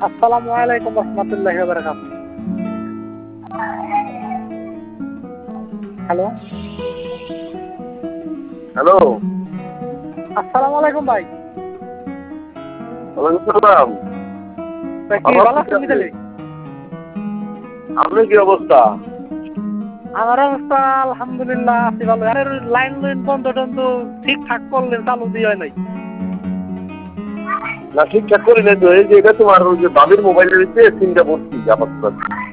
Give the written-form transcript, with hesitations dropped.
আসসালামু আলাইকুম রহমতুল্লাহি ওয়া বারাকাতুহু। হ্যালো, হ্যালো, আসসালামু আলাইকুম ভাই। ওয়ালাইকুম সালাম। তা কি আমার ভালো ঠিক আছেন আছে। মিতালি? আপনার কি অবস্থা? আমার অবস্থা আলহামদুলিল্লাহ আছি ভালো। আরে লাইন বন্ধ টন্ধ ঠিকঠাক করলেন, চালু দিয়ে নাই। না ঠিকঠাক করি নাই তো, এই যে এটা তোমার ওই যে বাবির মোবাইলের ভিতরে সিমটা ভর্তি আপাতত।